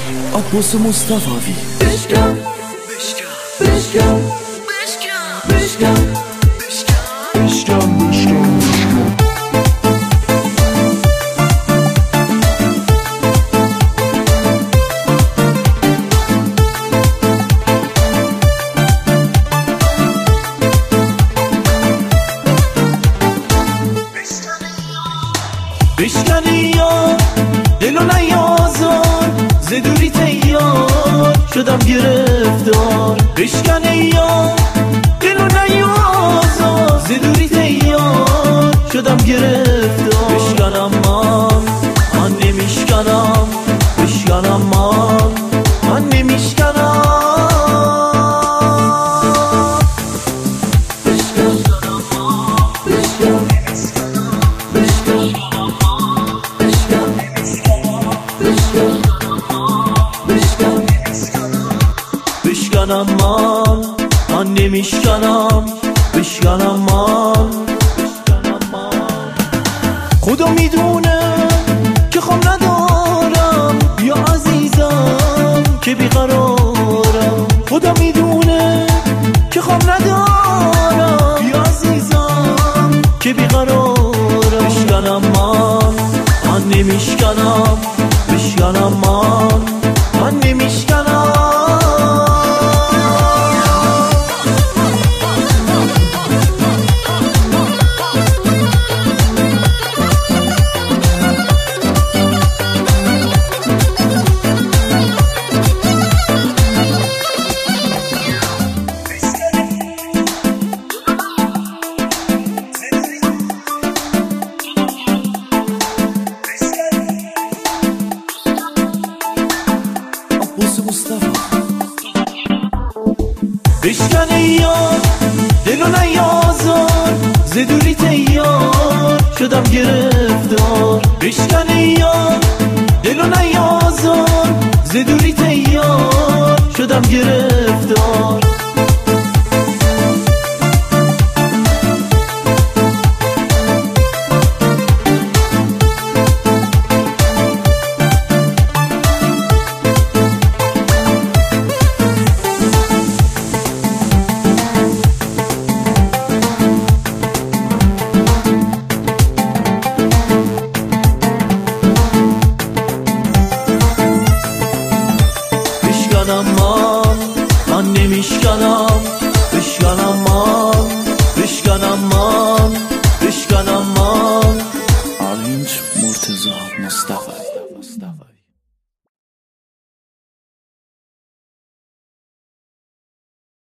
عباس مصطفی. بشکن بشکن بشکن بشکن بشکنی یا دلو نیازار ز دوری تیار شدم گرفتار. بشکنی یا دلو نیازار ز دوری تیار شدم گرفتار. بشکنم من نمیشکنم، بشکنم من نمیشکنم. بشکنم من نمیشکنم، بشکنم من. خدا میدونه که خواب ندارم یا عزیزم که بیقرارم. خدا میدونه که خواب ندارم یا عزیزم که بیقرارم. بشکنم من نمیشکنم، بشکنم من نمیشکنم. بشکنی یا دلو نیازار ز دوری تیار شدم گرفتار. بشکنی یا دلو نیازار ز دوری تیار شدم گرفتار. من نمیشکنم، بشکنم من، بشکنم من.